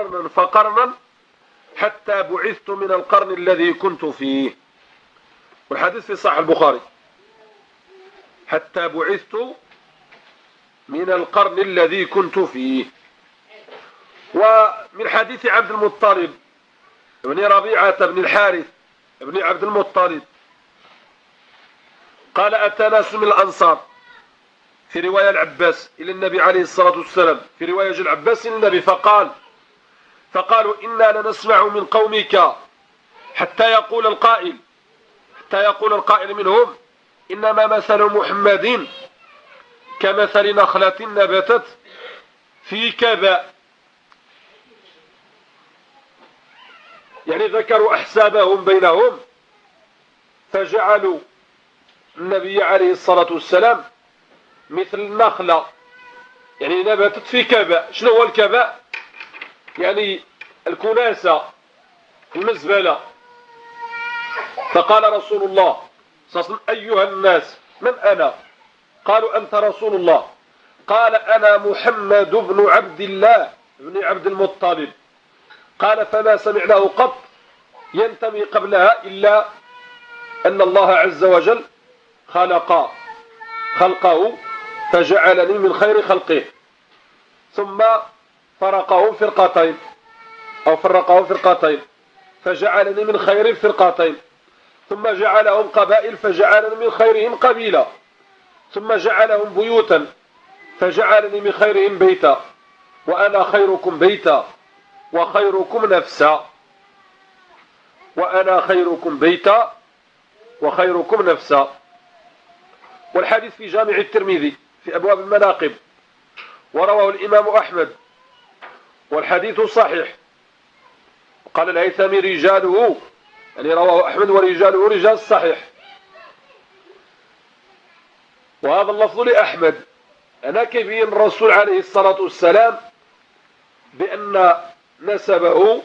قرنا فقرنا حتى بعثت من القرن الذي كنت فيه. والحديث في صحيح البخاري، حتى بعثت من القرن الذي كنت فيه. ومن حديث عبد المطلب بن ربيعة بن الحارث بن عبد المطلب قال أتى ناس من الأنصار، في رواية العباس إلى النبي عليه الصلاة والسلام، في رواية العباس إلى النبي، فقالوا إنا لنسمع من قومك حتى يقول القائل منهم إنما مثل محمد كمثل نخلة نبتت في كذا. يعني ذكروا أحسابهم بينهم فجعلوا النبي عليه الصلاة والسلام مثل النخلة، يعني نبتت في كباء. شنو هو الكباء؟ يعني الكناسة، المزبلة. فقال رسول الله صلى الله عليه وسلم أيها الناس من أنا؟ قالوا أنت رسول الله. قال أنا محمد بن عبد الله بن عبد المطلب. قال فما سمعناه قط ينتمي قبلها إلا أن الله عز وجل خلقه فجعلني من خير خلقه، ثم فرقه فرقتين فجعلني من خير الفرقتين، ثم جعلهم قبائل فجعلني من خيرهم قبيلة، ثم جعلهم بيوتا فجعلني من خيرهم بيتا، وأنا خيركم بيتا وخيركم نفسا. وأنا خيركم بيتا وخيركم نفسا. والحديث في جامع الترمذي في أبواب المناقب، ورواه الإمام أحمد، والحديث صحيح. قال الهيثمي رجاله، يعني رواه أحمد ورجاله رجال الصحيح. وهذا اللفظ لأحمد. أنا كيبين الرسول عليه الصلاة والسلام بأن نسبه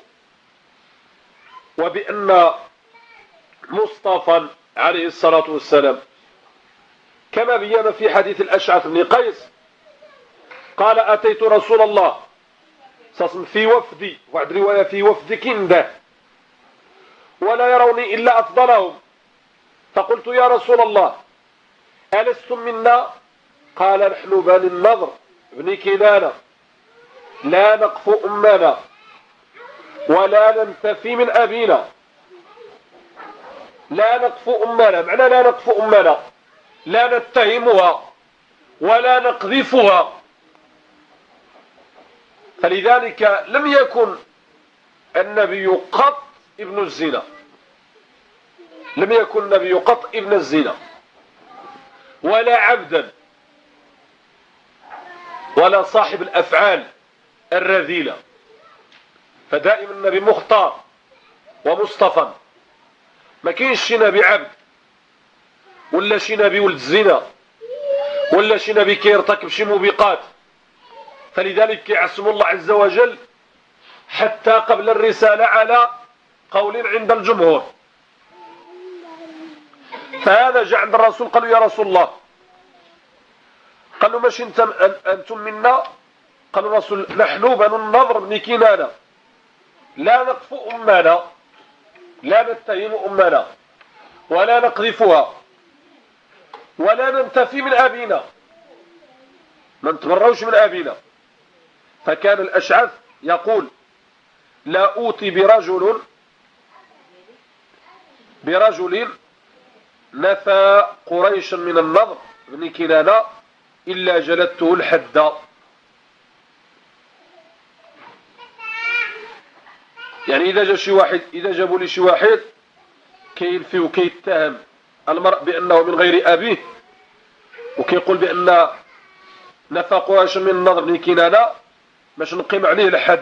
وبأن مصطفى عليه الصلاة والسلام، كما بيّن في حديث الأشعث بن قيس قال أتيت رسول الله في وفدي، وعد رواية في وفد كنده، ولا يروني إلا أفضلهم، فقلت يا رسول الله ألستم منا؟ قال نحن بني النضر بن كنانة لا نقف أمنا ولا ننتفي من أبينا. لا نقف أمنا معنى لا نقف أمنا، لا نتهمها ولا نقذفها. فلذلك لم يكن النبي قط ابن الزنا، لم يكن النبي قط ابن الزنا ولا عبدا ولا صاحب الأفعال الرذيلة. فدائما النبي مختار ومصطفى، ما كاينش شي نبي عبد ولا شي نبي ولد الزنا ولا شي نبي كيرتكب شي موبقات. فلذلك كيعصم الله عز وجل حتى قبل الرسالة على قول عند الجمهور. فهذا جاء عند الرسول قالوا يا رسول الله، قالوا ماشي أنتم منا؟ قالوا الرسول نحن بنو النضر بن كنانة لا نقف أمنا، لا نتهم أمنا ولا نقذفها ولا ننتفي من أبينا، ما نتبروش من أبينا. فكان الأشعث يقول لا أوتي برجل نفى قريشا من النضر بن كنانة إلا جلدته الحد. يعني إذا جابوا لي شي واحد كينفي وكيتهم المرء بأنه من غير أبيه وكيقول بأن نفى قريشا من النضر بن كنانة، باش نقيم عليه الحد.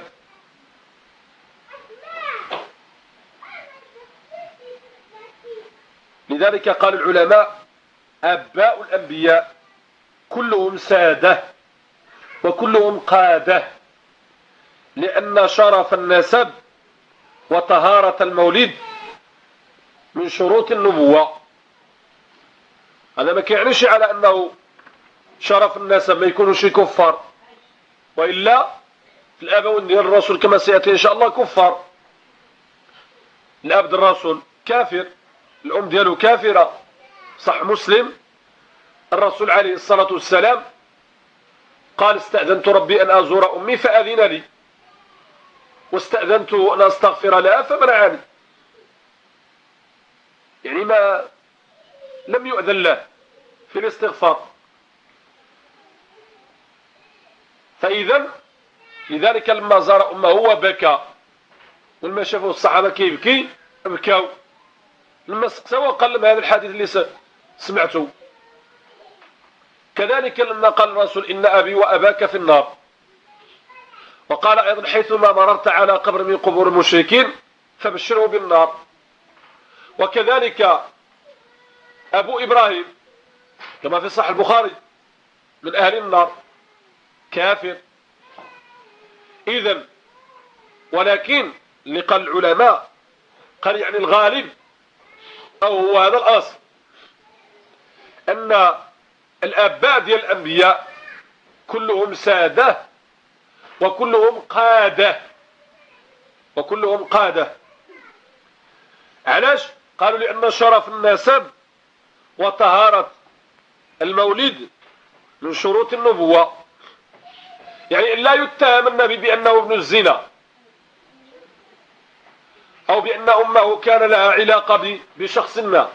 لذلك قال العلماء أباء الأنبياء كلهم سادة وكلهم قادة، لأن شرف النسب وطهارة المولد من شروط النبوة. هذا ما كيعنيش على أنه شرف النسب ما يكونوش كفار، وإلا الأبوين ديال الرسول كما سيأتي إن شاء الله كفار. الأب ديال الرسول كافر، الأم ديالو كافرة، صح مسلم. الرسول عليه الصلاة والسلام قال استأذنت ربي أن أزور أمي فأذن لي، واستأذنت أن أستغفر لها فمنعني، يعني ما لم يؤذن له في الاستغفار. فإذا لذلك لما زار أمه وبكى، ولما شافوا الصحابة كيبكي بكاو، لما سقسوا قال لهم هذا الحديث اللي سمعته. كذلك لما قال الرسول إن أبي وأباك في النار، وقال أيضا حيثما مررت على قبر من قبور المشركين فبشره بالنار. وكذلك أبو إبراهيم كما في صحيح البخاري من أهل النار كافر. إذن ولكن اللي قال العلماء قال يعني الغالب أو هو هذا الأصل أن الآباء ديال الأنبياء كلهم سادة وكلهم قادة، وكلهم قادة. علاش؟ قالوا لأن شرف النسب وطهارة المولد من شروط النبوة، يعني لا يتهم النبي بأنه ابن الزنا أو بأن أمه كان لها علاقة بشخص ما.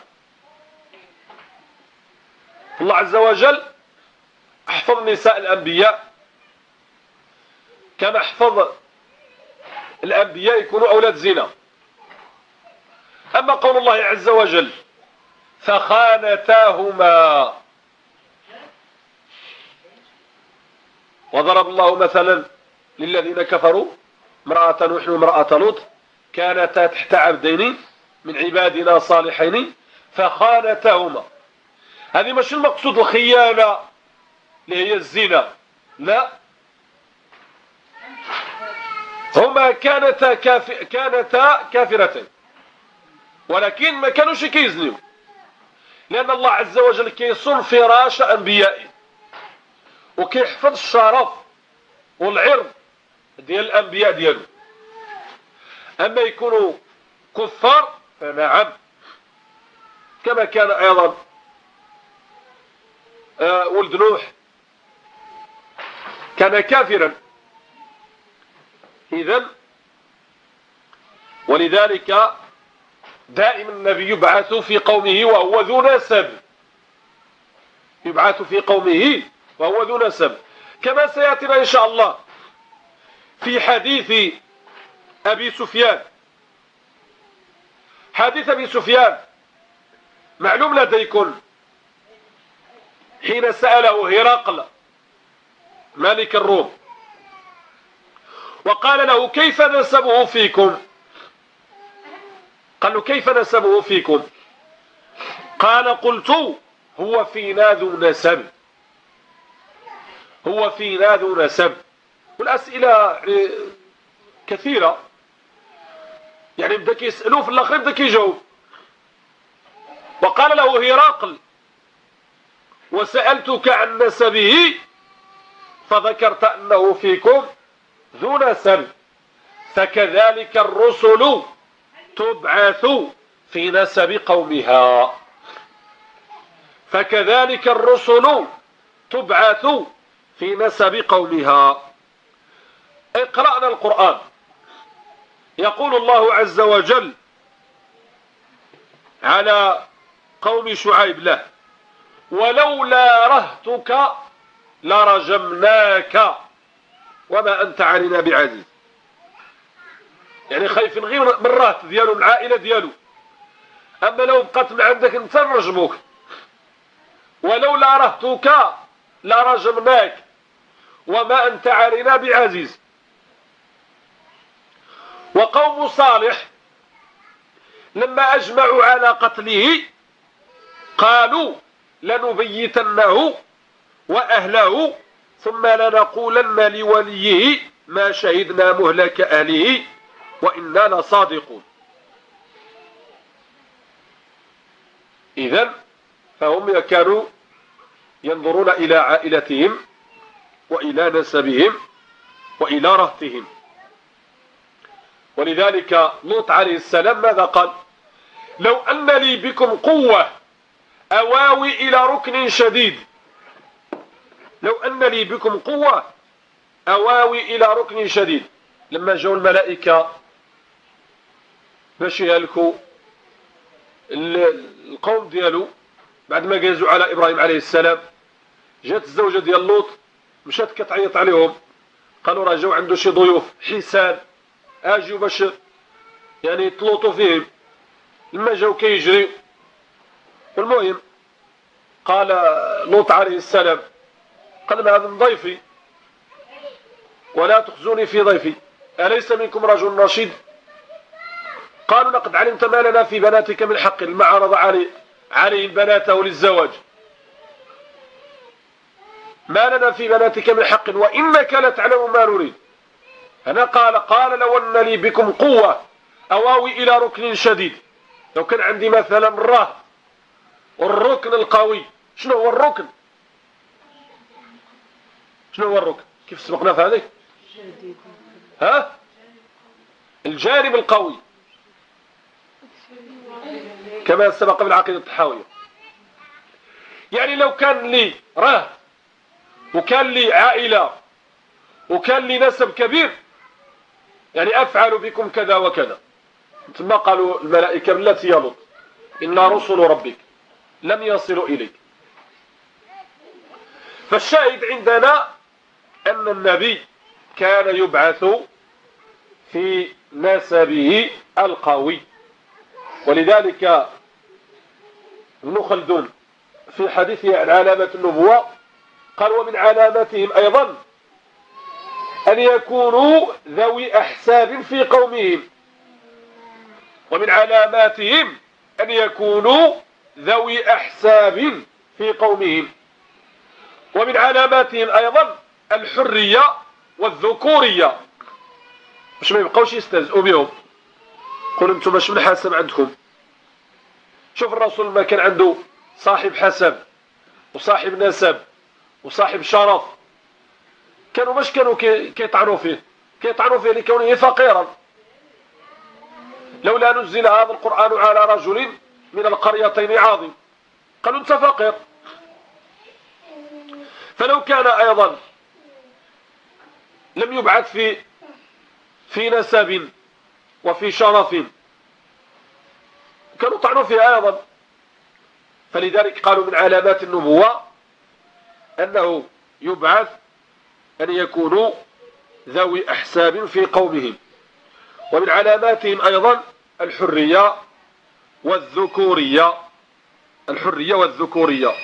الله عز وجل احفظ نساء الأنبياء كما احفظ الأنبياء يكونوا أولاد زنا. أما قول الله عز وجل فخانتاهما، وضرب الله مثلا للذين كفروا امرأة نوح وامرأة لوط كانتا تحت عبدين من عبادنا صالحين فخانتاهما. هذه مش المقصود الخيانة اللي هي الزنا، لا، هما كانتا كافرتين ولكن ما كانوش كيزنيو، لأن الله عز وجل كيصون فراش أنبيائه وكيحفظ الشرف والعرض ديال الأنبياء ديالو. أما يكونوا كفار فنعم، كما كان أيضا ولد نوح كان كافرا. إذن ولذلك دائما النبي يبعث في قومه وهو ذو نسب، يبعث في قومه وهو ذو نسب، كما سيأتينا إن شاء الله في حديث أبي سفيان. حديث أبي سفيان معلوم لديكم، حين سأله هرقل ملك الروم وقال له كيف نسبه فيكم؟ قال له كيف نسبه فيكم؟ قال قلت هو فينا ذو نسب، هو فينا ذو نسب. والأسئلة كثيرة، يعني بدك يسألوه في الآخر بدك يجاوب. وقال له هرقل وسألتك عن نسبه فذكرت أنه فيكم ذو نسب، فكذلك الرسل تبعث في نسب قومها، فكذلك الرسل تبعث في نسب قومها. اقرأنا القرآن، يقول الله عز وجل على قوم شعيب له ولولا رهتك لرجمناك وما أنت علينا بعزيز. يعني خايفين غير من الرهط ديالو، من العائلة ديالو، أما لو بقات من عندك انت نرجموك. ولولا رهتك لرجمناك وما أنت علينا بعزيز. وقوم صالح لما أجمعوا على قتله قالوا لنبيتنه وأهله ثم لنقولن لوليه ما شهدنا مهلك أهله وإنا لصادقون. إذن فهم كانوا ينظرون إلى عائلتهم وإلى نسبهم وإلى رهطهم. ولذلك لوط عليه السلام ماذا قال؟ لو أن لي بكم قوة أواوي إلى ركن شديد. لو أن لي بكم قوة أواوي إلى ركن شديد. لما جاءوا الملائكة باش يهلكوا القوم ديالو بعد ما جازوا على إبراهيم عليه السلام، جات الزوجة ديال لوط مشات كتعيط عليهم، قالوا راه جاو عنده شي ضيوف حسان اجيو باش يعني يتلوطوا فيهم. لما جاو كيجري، المهم قال لوط عليه السلام قال هذا من ضيفي ولا تخزوني في ضيفي، أليس منكم رجل رشيد؟ قالوا لقد علمت ما لنا في بناتك من حق، لما عرض عليه بناته للزواج، ما لنا في بناتك من حق وإنك لتعلم ما نريد. هنا قال لو أن لي بكم قوة أواوي إلى ركن شديد. لو كان عندي مثلا الرهط والركن القوي. شنو هو الركن؟ شنو هو الركن؟ كيف سبقنا في هذه؟ ها؟ الجانب القوي كما سبق بالعقيدة الطحاوية. يعني لو كان لي رهط وكان لي عائلة وكان لي نسب كبير، يعني أفعل بكم كذا وكذا. ثم قالوا الملائكة بالتي يا لوط إن رسل ربك لم يصلوا إليك. فالشاهد عندنا أن النبي كان يبعث في نسبه القوي. ولذلك ابن خلدون في حديثه عن علامة النبوة قال ومن علاماتهم أيضا أن يكونوا ذوي أحساب في قومهم. ومن علاماتهم أن يكونوا ذوي أحساب في قومهم. ومن علاماتهم أيضا الحرية والذكورية، باش ما يبقاوش يستهزئوا بهم. قولوا انتم باش من حسب عندكم. شوف الرسول ما كان عنده صاحب حسب وصاحب نسب وصاحب شرف، كانوا باش كانوا كيطعنوا فيه لكونه فقيرا. لولا نزل هذا القرآن على رجل من القريتين عظيم، قالوا انت فقير. فلو كان أيضا لم يبعث في نسب وفي شرف كانوا طعنوا فيه أيضا. فلذلك قالوا من علامات النبوة أنه يبعث أن يكونوا ذوي أحساب في قومهم. ومن علاماتهم أيضا الحرية والذكورية. الحرية والذكورية.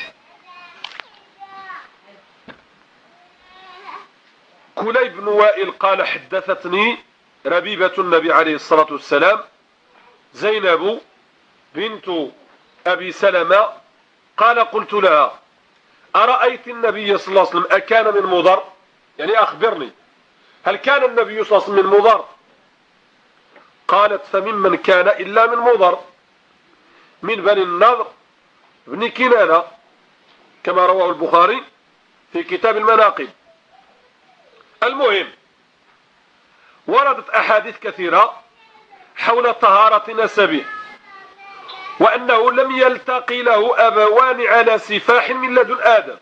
كليب بن وائل قال حدثتني ربيبة النبي عليه الصلاة والسلام زينب بنت أبي سلمة قال قلت لها أرأيت النبي صلى الله عليه وسلم أكان من مضر؟ يعني أخبرني، هل كان النبي صلى الله عليه وسلم من مضر؟ قالت فممن كان إلا من مضر، من بني النضر بن كنانة، كما رواه البخاري في كتاب المناقب. المهم وردت أحاديث كثيرة حول طهارة نسبه، وأنه لم يلتقي له أبوان على سفاح من لدن آدم،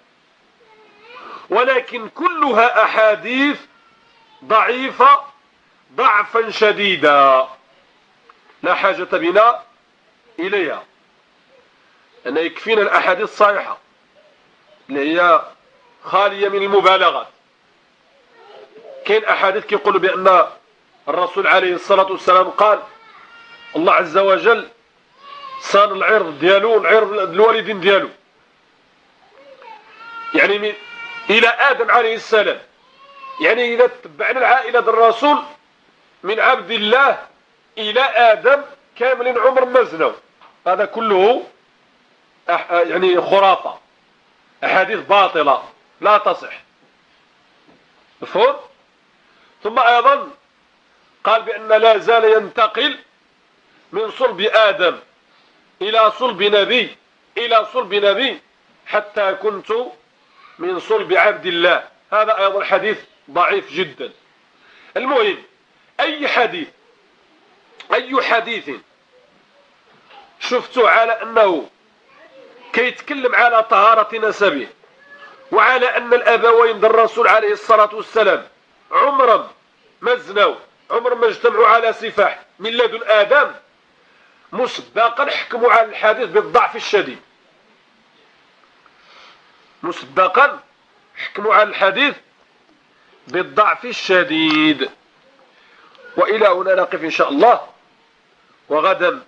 ولكن كلها أحاديث ضعيفة ضعفا شديدا لا حاجة بنا إليها، أن يكفينا الأحاديث الصحيحة اللي هي خالية من المبالغات. كاين أحاديث كيقولوا بأن الرسول عليه الصلاة والسلام قال الله عز وجل صان العرض ديالو العرض الوالدين ديالو، يعني من إلى آدم عليه السلام. يعني إذا تبعنا العائلة الرسول من عبد الله إلى آدم كامل عمر ما زنوا، هذا كله يعني خرافة، أحاديث باطلة لا تصح. مفهوم؟ ثم أيضا قال بأن لا زال ينتقل من صلب آدم إلى صلب نبي إلى صلب نبي حتى كنت من صلب عبد الله. هذا أيضا حديث ضعيف جدا. المهم أي حديث شفته على أنه كيتكلم على طهارة نسبه وعلى أن الأبوين للرسول عليه الصلاة والسلام عمرا ما زنوا، عمرا ما اجتمعوا على سفاح من لدن آدم، مسبقا حكموا على الحديث بالضعف الشديد. مسبقا حكموا على الحديث بالضعف الشديد. وإلى هنا نقف إن شاء الله، وغدا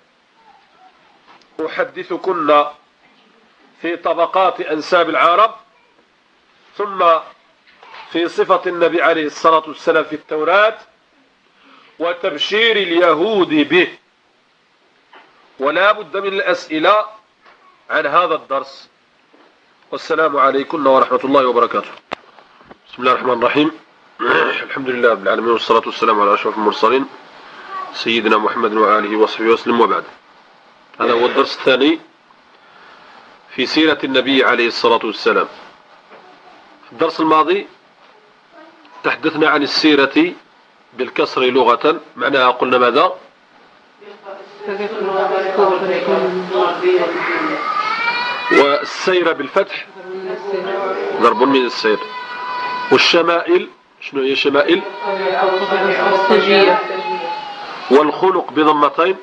أحدثكن في طبقات أنساب العرب، ثم في صفة النبي عليه الصلاة والسلام في التوراة وتبشير اليهود به. ولا بد من الأسئلة عن هذا الدرس. والسلام عليكم ورحمة الله وبركاته. بسم الله الرحمن الرحيم. الحمد لله رب العالمين، والصلاة والسلام على أشرف المرسلين سيدنا محمد وآله وصحبه وسلم، وبعد. هذا هو الدرس الثاني في سيرة النبي عليه الصلاة والسلام. في الدرس الماضي تحدثنا عن السيرة بالكسر لغة، معناها قلنا ماذا؟ والسير بالفتح ضرب من السير. والشمائل شنو هي الشمائل؟ والخلق بضمتين.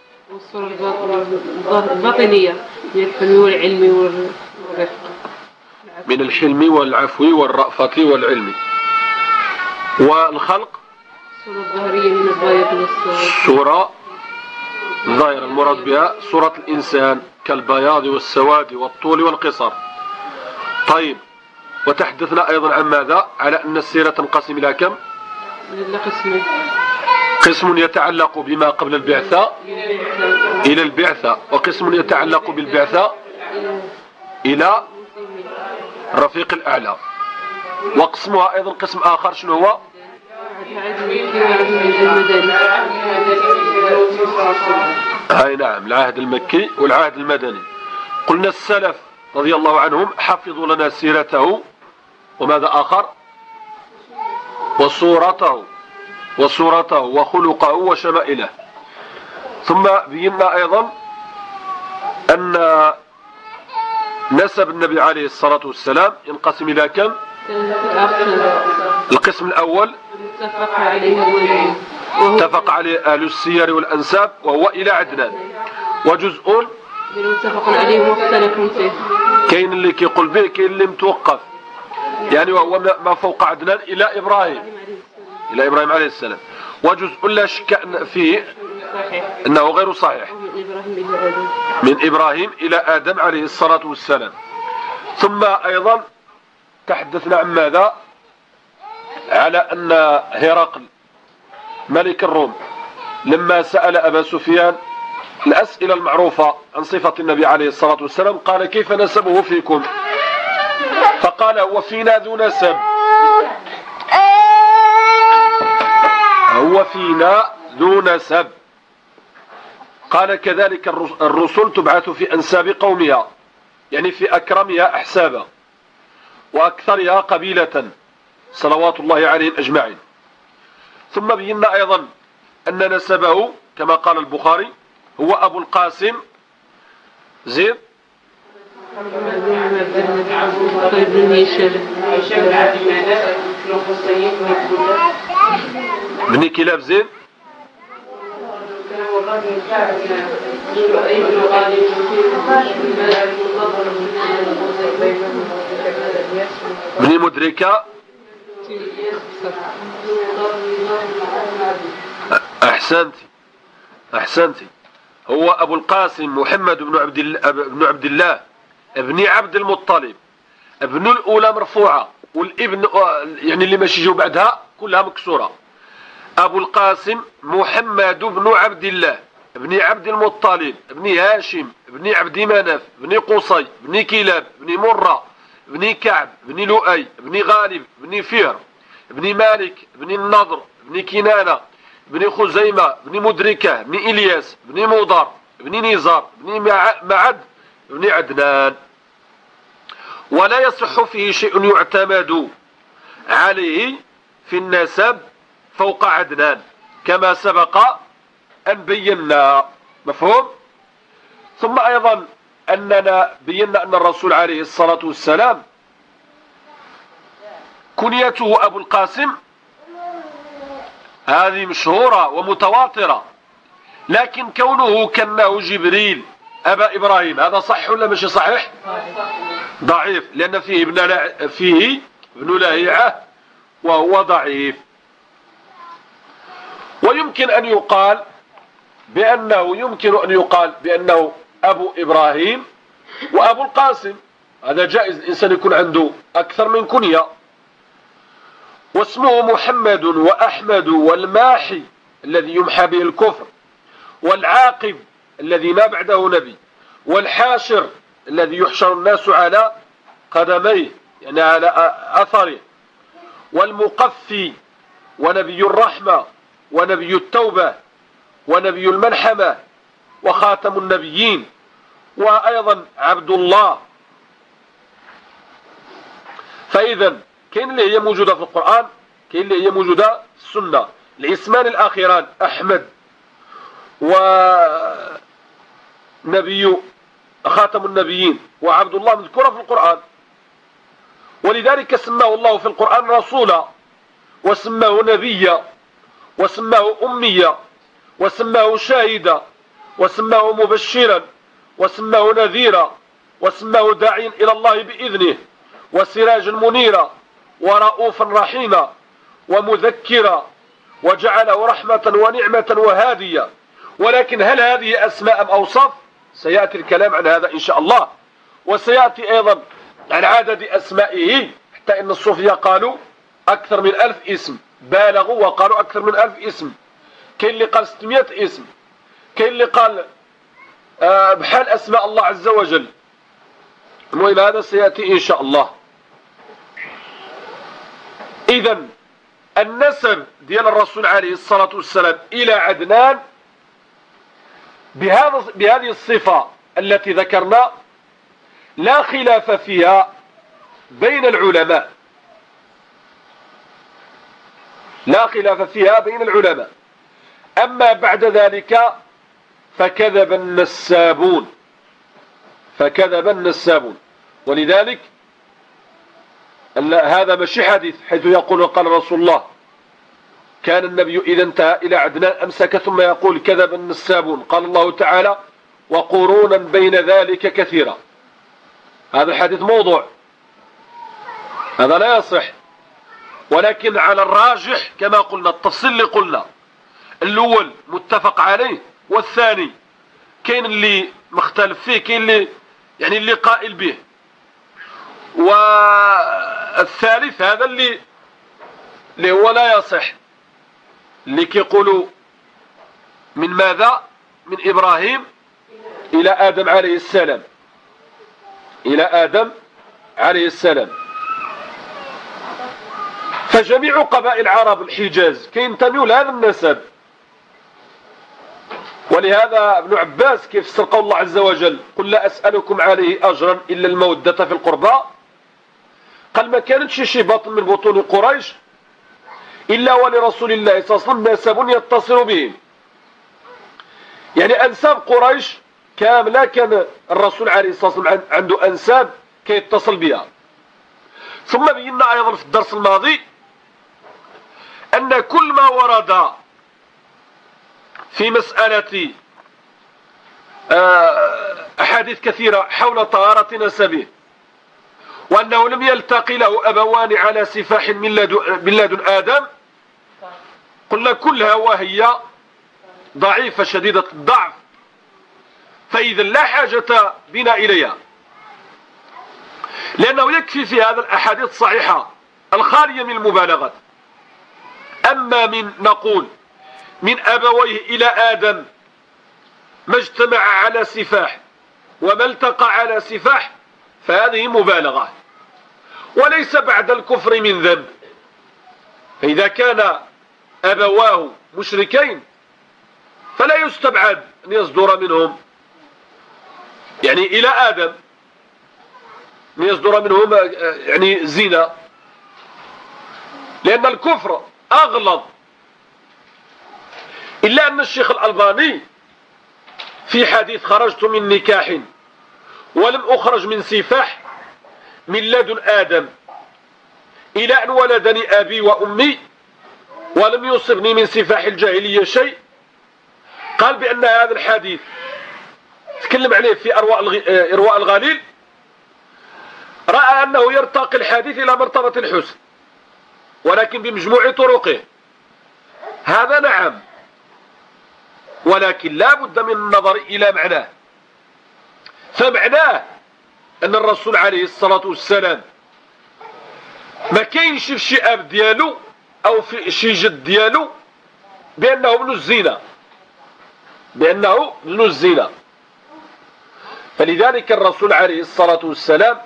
الباطنية من الحلم والعلم والرفق، من الحلم والعفو والرأفة والعلم. والخلق الصورة الظاهرية من البياض والسواد. الصورة ظاهرة المراد بها صورة الإنسان كالبياض والسواد والطول والقصر. طيب، وتحدثنا أيضا عن ماذا؟ على أن السيرة تنقسم إلى كم؟ إلى قسمين. قسم يتعلق بما قبل البعثة إلى البعثة، وقسم يتعلق بالبعثة إلى الرفيق الأعلى. وقسمها أيضا قسم آخر شنو هو؟ هاي نعم، العهد المكي والعهد المدني. قلنا السلف رضي الله عنهم حفظوا لنا سيرته وماذا آخر؟ وصورته وخلقه وشمائله. ثم بينا أيضا أن نسب النبي عليه الصلاة والسلام ينقسم إلى كم؟ القسم الأول اتفق عليه أهل السير والأنساب، وهو إلى عدنان. وجزء متفق عليه مختلف فيه، كاين اللي كيقول به، كاين اللي متوقف، يعني وهو ما فوق عدنان إلى إبراهيم عليه السلام. وجزء لا شك فيه أنه غير صحيح، من إبراهيم إلى آدم عليه الصلاة والسلام. ثم أيضا تحدثنا عن ماذا؟ على أن هرقل ملك الروم لما سأل أبا سفيان الأسئلة المعروفة عن صفة النبي عليه الصلاة والسلام قال: كيف نسبه فيكم؟ فقال: هو فينا ذو نسب، هو فينا ذو نسب. قال: كذلك الرسل تبعث في أنساب قومها، يعني في أكرمها أحسابا وأكثرها قبيلة صلوات الله عليهم أجمعين. ثم بينا أيضا أن نسبه كما قال البخاري هو أبو القاسم زيد بن كلاب زيد بن مدركة. أحسنتي، هو أبو القاسم محمد بن عبد الله ابن عبد المطلب. ابن الأولى مرفوعة، والابن يعني اللي ماشي يجوا بعدها كلها مكسورة. أبو القاسم محمد بن عبد الله ابن عبد المطلب ابن هاشم ابن عبد مناف ابن قصي ابن كلاب ابن مرة ابن كعب ابن لؤي ابن غالب ابن فهر ابن مالك ابن النضر ابن كنانة ابن خزيمة ابن مدركة ابن إلياس ابن مضر ابن نزار ابن معد ابن عدنان. ولا يصح فيه شيء يعتمد عليه في النسب فوق عدنان كما سبق أن بينا. مفهوم؟ ثم أيضا أننا بينا أن الرسول عليه الصلاة والسلام كنيته أبو القاسم هذه مشهورة ومتواترة، لكن كونه كناه جبريل أبا إبراهيم هذا صح ولا مش صحيح؟ ضعيف، لأن فيه ابن لهيعة وهو ضعيف. ويمكن أن يقال بأنه أبو إبراهيم وأبو القاسم، هذا جائز، الإنسان يكون عنده أكثر من كنية. واسمه محمد وأحمد والماحي الذي يمحى به الكفر، والعاقب الذي ما بعده نبي، والحاشر الذي يحشر الناس على قدميه يعني على أثره، والمقفي ونبي الرحمة ونبي التوبة ونبي الملحمة وخاتم النبيين، وأيضا عبد الله. فإذا كاين اللي هي موجودة في القرآن، كاين اللي هي موجودة في السنة. الاسمان الأخيران أحمد ونبي خاتم النبيين وعبد الله مذكورة في القرآن، ولذلك سماه الله في القرآن رسولا، وسماه نبيا، وسماه أميا، وسماه شاهدا، وسماه مبشرا، وسماه نذيرا، وسماه داعيا إلى الله بإذنه، وسراجا منيرا، ورؤوفا رحيما، ومذكرا، وجعله رحمة ونعمة وهاديا. ولكن هل هذه أسماء أم أوصاف؟ سيأتي الكلام عن هذا إن شاء الله، وسيأتي أيضا عن عدد أسمائه، حتى إن الصوفية قالوا أكثر من 1000 اسم، بالغوا وقالوا أكثر من 1000 اسم. كاين اللي قال 600 اسم، كاين اللي قال بحال أسماء الله عز وجل. المهم هذا سيأتي إن شاء الله. إذن النسب ديال الرسول عليه الصلاة والسلام إلى عدنان بهذه الصفة التي ذكرنا لا خلاف فيها بين العلماء، لا خلاف فيها بين العلماء. أما بعد ذلك فكذب النسابون، فكذب النسابون. ولذلك هذا ماشي حديث حيث يقول قال رسول الله كان النبي إذا انتهى إلى عدنان أمسك، ثم يقول كذب النسابون. قال الله تعالى وقرونا بين ذلك كثيرا. هذا الحديث موضوع، هذا لا يصح. ولكن على الراجح كما قلنا التفصيل اللي قلنا، الأول متفق عليه، والثاني كاين اللي مختلف فيه، كاين اللي يعني اللي قائل به، والثالث هذا اللي هو لا يصح، اللي كيقولوا من ماذا؟ من إبراهيم إلى آدم عليه السلام، إلى آدم عليه السلام. فجميع قبائل العرب الحجاز كينتميوا لهذا النسب. ولهذا ابن عباس كيف فسر قول الله عز وجل قل لا أسألكم عليه أجرا إلا المودة في القربى، قال ما كانتش شي باطن من بطون قريش إلا ولرسول الله صلى الله عليه وسلم نسب يتصل بهم. يعني أنساب قريش كاملة كان الرسول عليه الصلاة والسلام عنده أنساب كيتصل بها. ثم بينا أيضا في الدرس الماضي أن كل ما ورد في مسألة أحاديث كثيرة حول طهارة نسبه، وأنه لم يلتقي له أبوان على سفاح من لدن آدم، قلنا كلها وهي ضعيفة شديدة الضعف، فإذا لا حاجة بنا إليها، لأنه يكفي في هذا الأحاديث الصحيحة الخالية من المبالغات. أما من نقول من أبويه إلى آدم ما اجتمع على سفاح وما التقى على سفاح، فهذه مبالغة، وليس بعد الكفر من ذنب. فإذا كان أبواه مشركين فلا يستبعد أن يصدر منهم يعني إلى آدم أن يصدر منهم يعني زنا. لأن الكفر أغلظ. إلا أن الشيخ الألباني في حديث خرجت من نكاح ولم أخرج من سفاح من لدن آدم إلى أن ولدني أبي وأمي ولم يصبني من سفاح الجاهلية شيء، قال بأن هذا الحديث تكلم عليه في إرواء الغليل، رأى أنه يرتقي الحديث إلى مرتبة الحسن، ولكن بمجموع طرقه. هذا نعم، ولكن لا بد من النظر إلى معناه. فمعناه أن الرسول عليه الصلاة والسلام ما كاينش في شي أب ديالو أو في شي جد ديالو بأنه ابن الزنا، بأنه ابن الزنا. فلذلك الرسول عليه الصلاة والسلام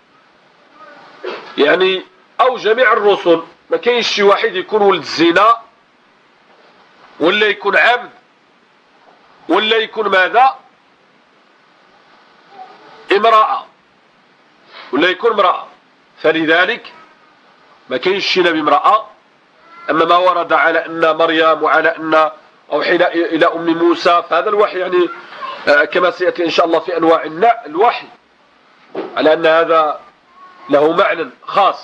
يعني أو جميع الرسل ما كاينش شي واحد يكون ولد الزنا ولا يكون عبد ولا يكون ماذا امرأة ولا يكون امرأة. فلذلك ما كاينش شي نبي امرأة. أما ما ورد على أن مريم وعلى أن أوحينا إلى أم موسى فهذا الوحي يعني كما سيأتي إن شاء الله في أنواع الوحي على أن هذا له معنى خاص.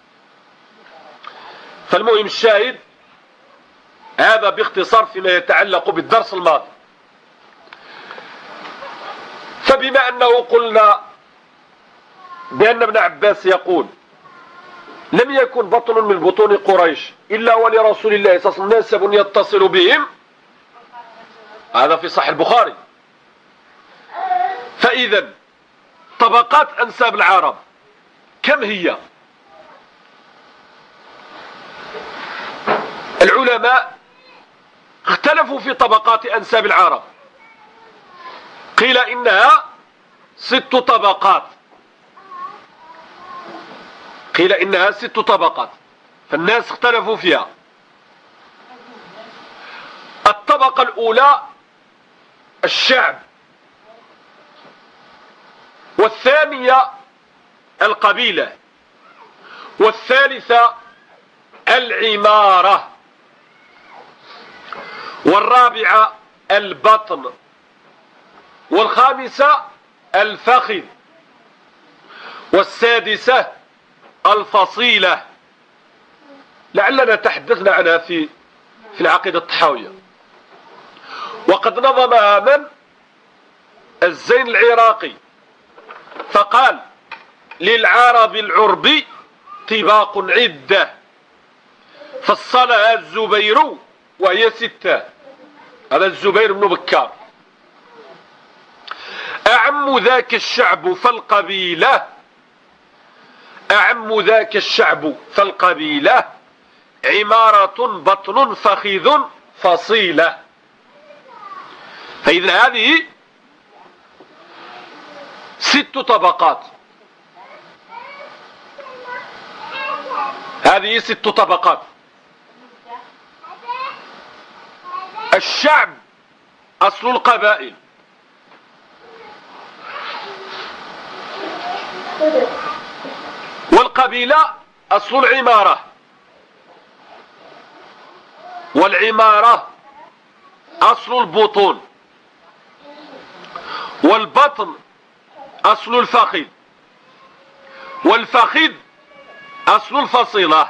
فالمهم الشاهد هذا باختصار فيما يتعلق بالدرس الماضي. فبما أنه قلنا بأن ابن عباس يقول لم يكن بطن من بطون قريش إلا ولرسول الله صلى الله عليه وسلم نسب يتصل بهم، هذا في صحيح البخاري. فإذا طبقات أنساب العرب كم هي؟ العلماء اختلفوا في طبقات أنساب العرب. قيل إنها 6 طبقات، قيل إنها 6 طبقات، فالناس اختلفوا فيها. الطبقة الأولى الشعب، والثانية القبيلة، والثالثة العمارة، والرابعة البطن، والخامسة الفخذ، والسادسة الفصيلة. لعلنا تحدثنا عنها في العقيدة الطحاوية. وقد نظمها من؟ الزين العراقي، فقال للعرب العرب طباق عدة فصلها الزبير وهي 6. هذا الزبير بن بكار. أعم ذاك الشعب فالقبيلة، أعم ذاك الشعب فالقبيلة عمارة بطن فخذ فصيلة. فإذن هذه 6 طبقات، هذه 6 طبقات. الشعب أصل القبائل، والقبيلة أصل العمارة، والعمارة أصل البطون، والبطن أصل الفخذ، والفخذ أصل الفصيلة.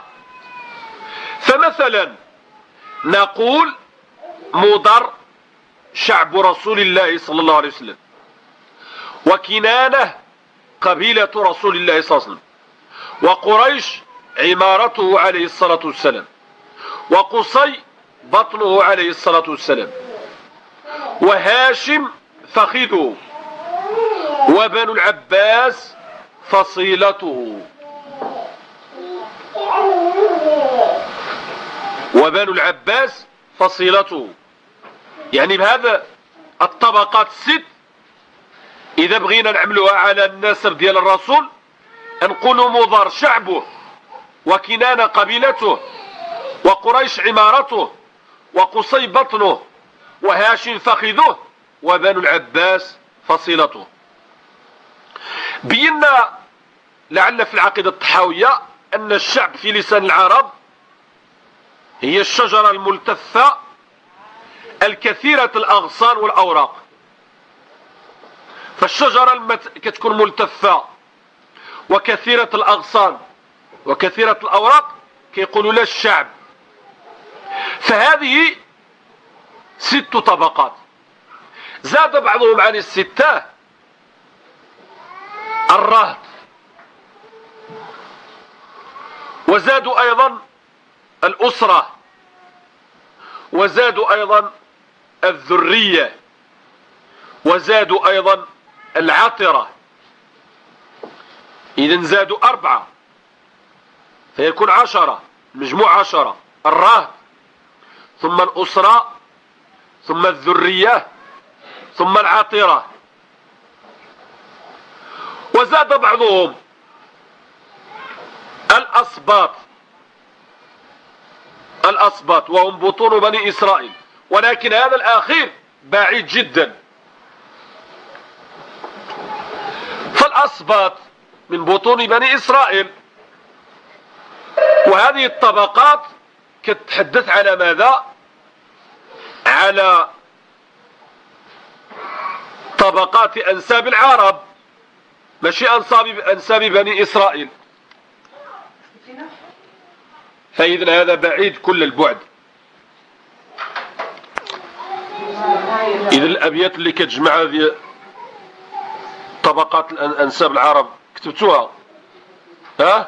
فمثلا نقول مضر شعب رسول الله صلى الله عليه وسلم، وكنانة قبيلة رسول الله صلى الله عليه وسلم، وقريش عمارته عليه الصلاة والسلام، وقصي بطنه عليه الصلاة والسلام، وهاشم فخذه، وبنو العباس فصيلته، وبنو العباس فصيلته. يعني بهذا الطبقات 6 إذا بغينا نعملوها على النسب ديال الرسول نقول مضر شعبه، وكنانة قبيلته، وقريش عمارته، وقصي بطنه، وهاشم فخذه، وبنو العباس فصيلته. بينا لعل في العقيدة الطحاوية أن الشعب في لسان العرب هي الشجرة الملتفة الكثيرة الأغصان والأوراق. فالشجرة كتكون ملتفة وكثيرة الأغصان وكثيرة الأوراق كيقولوا لها الشعب. فهذه 6 طبقات. زاد بعضهم عن الستة الرهط، وزادوا أيضا الأسرة، وزادوا أيضا الذرية، وزادوا أيضا العطرة. إذن زادوا 4 فيكون 10، مجموع 10: الرهط، ثم الأسرة، ثم الذرية، ثم العطرة. وزاد بعضهم الأسباط وهم بطون بني إسرائيل، ولكن هذا الأخير بعيد جدا. فالأسباط من بطون بني إسرائيل. وهذه الطبقات كتتحدث على ماذا؟ على طبقات أنساب العرب، ماشي أنساب بني إسرائيل. فإذن هذا بعيد كل البعد. إذن الأبيات اللي كتجمع هذه طبقات أنساب العرب كتبتوها؟ ها؟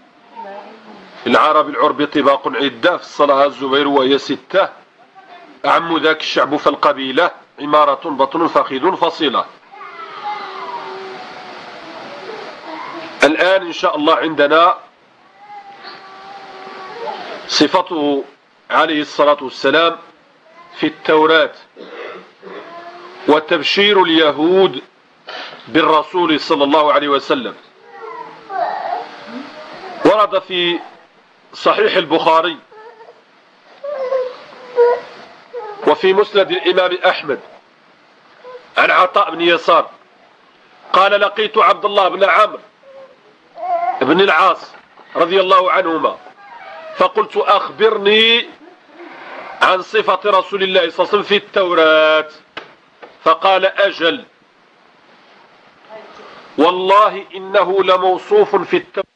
العرب العرب طباق عدة، فصلها الزبير وهي 6: أعم ذاك الشعب فالقبيلة، عمارة بطن فخذ فصيلة. الآن إن شاء الله عندنا صفته عليه الصلاة والسلام في التوراة وتبشير اليهود بالرسول صلى الله عليه وسلم. ورد في صحيح البخاري وفي مسند الإمام أحمد عن عطاء بن يسار قال: لقيت عبد الله بن عمرو بن العاص رضي الله عنهما فقلت: أخبرني عن صفة رسول الله صلى الله عليه وسلم في التوراة. فقال: أجل، والله إنه لموصوف في التوراة